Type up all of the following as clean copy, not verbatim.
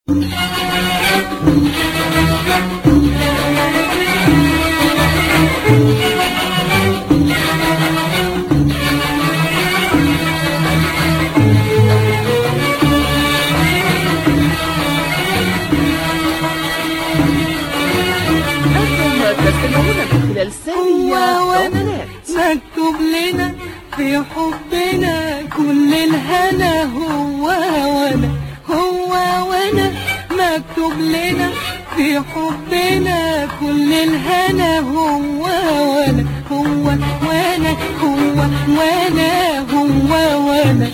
خلال ثانية مكتوب لنا في حبنا كل الهنا هو وانا هو وانا مكتوب لنا في حبنا كل الهنا هو وانا هو وانا هو وانا هو وانا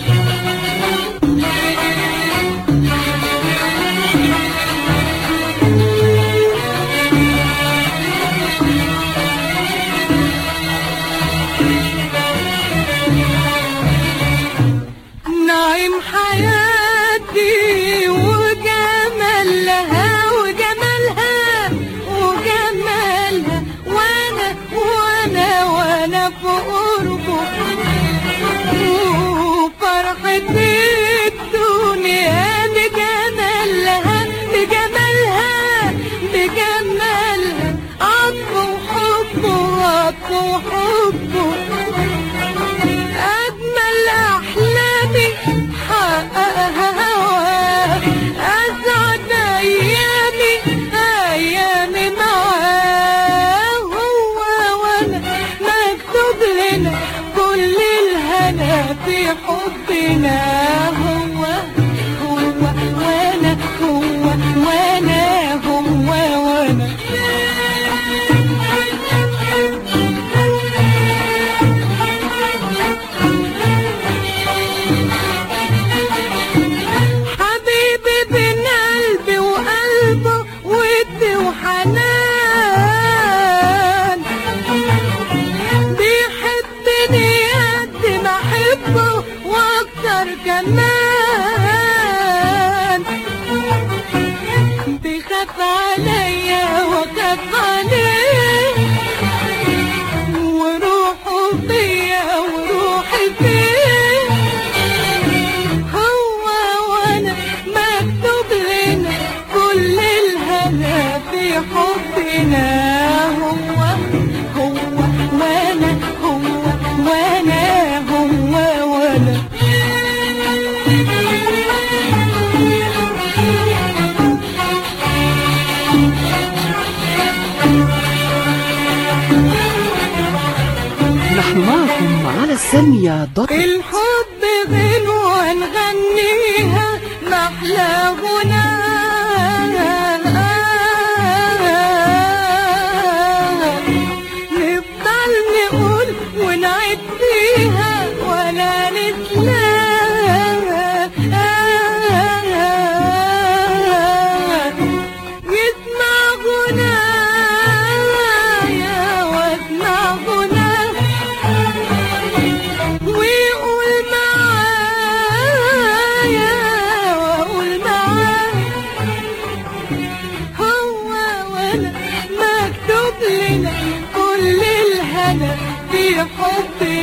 نعيم حياتي وجمالها وجمالها وجمالها وانا في قربه وفرحتي الدنيا بجمالها بجمالها بجمالها عطف وحبه عطف وحبه أجمل أحلامي حققها هواه أسعد أيامي معاه هو وأنا مكتوب لنا كل الهنا في حبنا هو وأنا هو وأنا هو وأنا وحنان بيحبني قد ما احبه واكتر كمان بيخاف عليا واخاف عليه وروحه فيا وروحي فيه هو وانا مكتوب لنا كل الهنا في حبنا هو وانا هو وانا هو وانا نحن معكم على الثانية الحب غنوة نغنيها محلى غنى نفضل نقول ونعيد فيها ولا نتلاها يسمع غنايا واسمع غنايا ويقول معايا واقول معاه هو وانا مكتوب لنا كل الهنا في حبنا